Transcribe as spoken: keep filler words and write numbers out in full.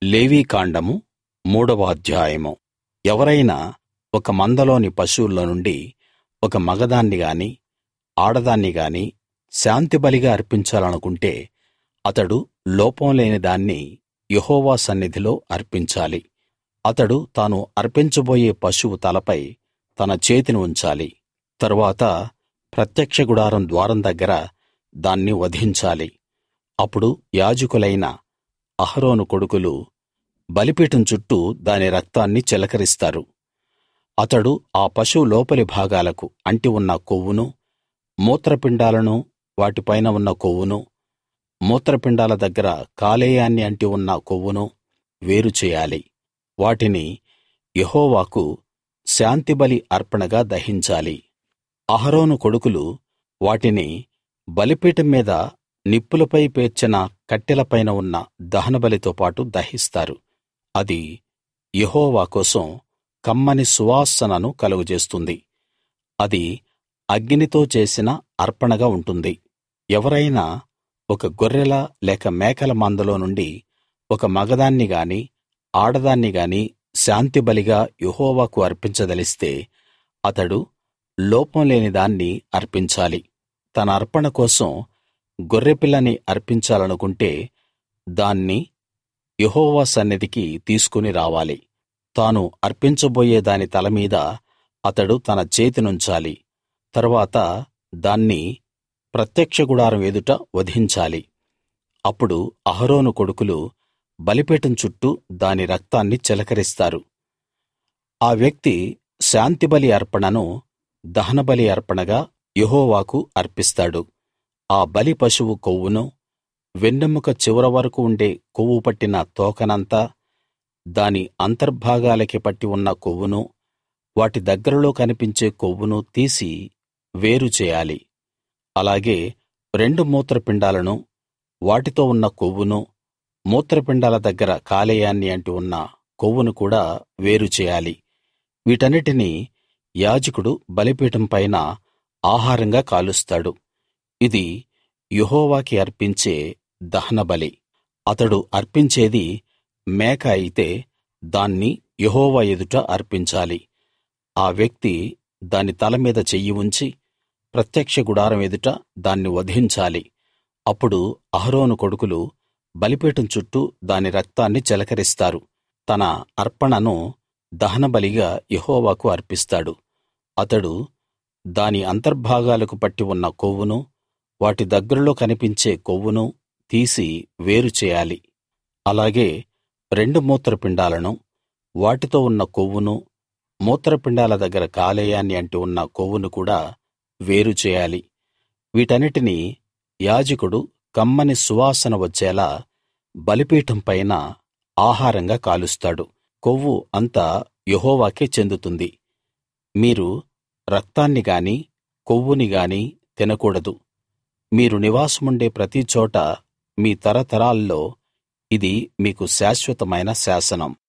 లేవీకాండము మూడవ అధ్యాయము. ఎవరైనా ఒక మందలోని పశువుల్లో నుండి ఒక మగదాన్ని గాని ఆడదాన్ని గాని శాంతిబలిగా అర్పించాలనుకుంటే అతడు లోపం లేని దాన్ని యెహోవా సన్నిధిలో అర్పించాలి. అతడు తాను అర్పించబోయే పశువు తలపై తన చేతిని ఉంచాలి. తరువాత ప్రత్యక్ష గుడారం ద్వారం దగ్గర దాన్ని వధించాలి. అప్పుడు యాజకులైన అహరోను కొడుకులు బలిపీఠం చుట్టూ దాని రక్తాన్ని చిలకరిస్తారు. అతడు ఆ పశువు లోపలి భాగాలకు అంటి ఉన్న కొవ్వును, మూత్రపిండాలను, వాటిపైన ఉన్న కొవ్వును, మూత్రపిండాల దగ్గర కాలేయాన్ని అంటి ఉన్న కొవ్వును వేరు చేయాలి. వాటిని యెహోవాకు శాంతిబలి అర్పణగా దహించాలి. అహరోను కొడుకులు వాటిని బలిపీఠం మీద నిప్పులపై పేర్చిన కట్టెలపైన ఉన్న దహనబలితో పాటు దహిస్తారు. అది యెహోవా కోసం కమ్మని సువాసనను కలుగజేస్తుంది. అది అగ్నితో చేసిన అర్పణగా ఉంటుంది. ఎవరైనా ఒక గొర్రెల లేక మేకల మందలో నుండి ఒక మగదాన్ని గాని ఆడదాన్ని గాని శాంతిబలిగా యెహోవాకు అర్పించదలిస్తే అతడు లోపం లేని దాన్ని అర్పించాలి. తన అర్పణ కోసం గొర్రెపిల్లని అర్పించాలనుకుంటే దాన్ని యెహోవా సన్నిధికి తీసుకుని రావాలి. తాను అర్పించబోయే దాని తల మీద అతడు తన చేతినుంచాలి. తరువాత దాన్ని ప్రత్యక్ష గుడారం ఎదుట వధించాలి. అప్పుడు అహరోను కొడుకులు బలిపీఠం చుట్టూ దాని రక్తాన్ని చిలకరిస్తారు. ఆ వ్యక్తి శాంతిబలి అర్పణను దహనబలి అర్పణగా యెహోవాకు అర్పిస్తాడు. ఆ బలి పశువు కొవ్వును, వెన్నెముక చివర వరకు ఉండే కొవ్వు పట్టిన తోకనంతా, దాని అంతర్భాగాలకి పట్టి ఉన్న కొవ్వును, వాటి దగ్గరలో కనిపించే కొవ్వును తీసి వేరు చేయాలి. అలాగే రెండు మూత్రపిండాలను, వాటితో ఉన్న కొవ్వును, మూత్రపిండాల దగ్గర కాలేయాన్ని అంటి ఉన్న కొవ్వును కూడా వేరు చేయాలి. వీటన్నిటినీ యాజకుడు బలిపీఠం పైన ఆహారంగా కాలుస్తాడు. ఇది యెహోవాకి అర్పించే దహనబలి. అతడు అర్పించేది మేక అయితే దాన్ని యెహోవా ఎదుట అర్పించాలి. ఆ వ్యక్తి దాని తల మీద చెయ్యి ఉంచి ప్రత్యక్ష గుడారం ఎదుట దాన్ని వధించాలి. అప్పుడు అహరోను కొడుకులు బలిపీఠం చుట్టూ దాని రక్తాన్ని చిలకరిస్తారు. తన అర్పణను దహనబలిగా యెహోవాకు అర్పిస్తాడు. అతడు దాని అంతర్భాగాలకు పట్టి ఉన్న కొవ్వును, వాటి దగ్గరలో కనిపించే కొవ్వును తీసి వేరు చేయాలి. అలాగే రెండు మూత్రపిండాలను, వాటితో ఉన్న కొవ్వును, మూత్రపిండాల దగ్గర కాలేయాన్ని అంటి ఉన్న కొవ్వును కూడా వేరు చేయాలి. వీటన్నిటినీ యాజకుడు కమ్మని సువాసన వచ్చేలా బలిపీఠం పైన ఆహారంగా కాలుస్తాడు. కొవ్వు అంతా యెహోవాకే చెందుతుంది. మీరు రక్తాన్ని గాని కొవ్వుని గాని తినకూడదు. మీరు నివాసముండే ప్రతి చోటా మీ తరతరాల్లో ఇది మీకు శాశ్వతమైన శాసనం.